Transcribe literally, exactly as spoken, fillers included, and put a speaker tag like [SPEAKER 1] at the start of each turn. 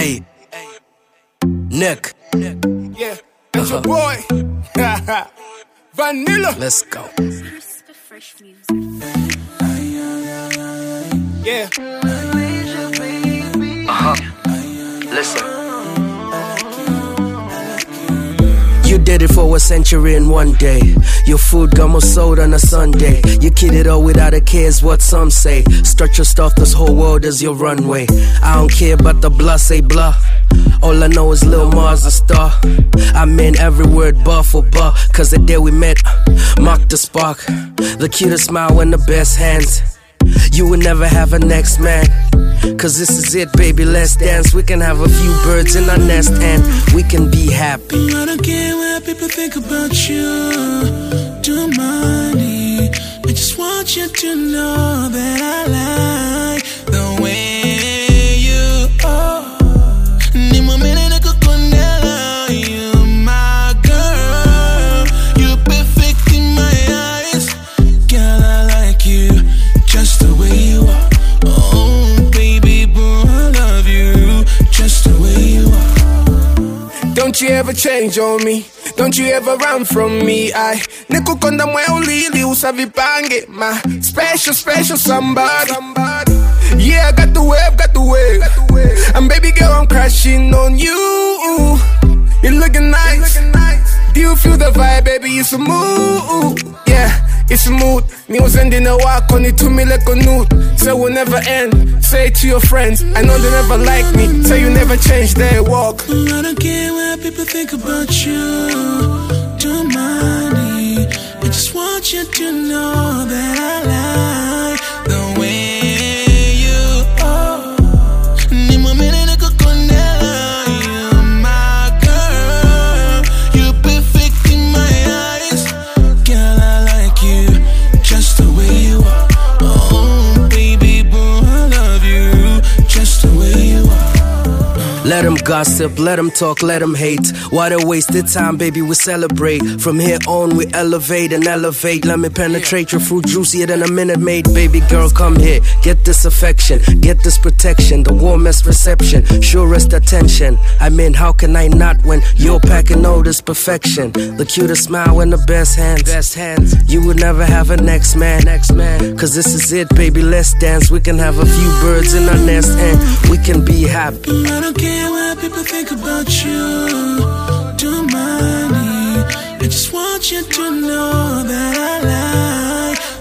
[SPEAKER 1] Hey, Nick.
[SPEAKER 2] Yeah, that's your boy. Vanilla.
[SPEAKER 1] Let's go.
[SPEAKER 2] Yeah.
[SPEAKER 1] Uh-huh. Listen. You did it for a century in one day. Your food got more sold on a Sunday. You kid it all without a care is what some say. Stretch your stuff, this whole world is your runway. I don't care about the blah, say blah. All I know is Lil Mars a star. I mean every word bar for bar. Cause the day we met, marked the spark. The cutest smile and the best hands. You will never have a next man. Cause this is it, baby, let's dance. We can have a few birds in our nest and we can be happy.
[SPEAKER 3] I don't care what people think about you. Don't mind it. I just want you to know that I like the way you are. You're my girl. You're perfect in my eyes. Girl, I like you just the way you are. Oh, baby boo, I love you just the way you are.
[SPEAKER 2] Don't you ever change on me. Don't you ever run from me. I Niku konda mwe ulili usavipange. My special, special somebody. Yeah, I got the wave, got the wave. And baby girl, I'm crashing on you. You're looking nice. Do you feel the vibe, baby? It's a mood. Yeah, it's a mood. Me was ending a walk on it to me like a nude. So we'll never end. Say it to your friends. I know they never like me. So you never change their walk.
[SPEAKER 3] I don't care what people think about you. Don't mind it. I just want you to know that I like the way you are. You're my girl. You're perfect in my eyes. Girl, I like you just the way you are. Oh, baby boo, I love you just the way you are.
[SPEAKER 1] Let them gossip, let them talk, let them hate. Why they wasted time, baby, we celebrate. From here on, we elevate and elevate. Let me penetrate your fruit juicier than a Minute Maid. Baby girl, come here, get this affection, get this protection, the warmest reception, surest attention. I mean, how can I not when you're packing all this perfection? The cutest smile and the best hands, best hands. You would never have a next man, next man. Cause this is it, baby, let's dance. We can have a few birds in our nest and we can be happy.
[SPEAKER 3] I don't care what people think about you. Don't mind it. I just want you to know that I like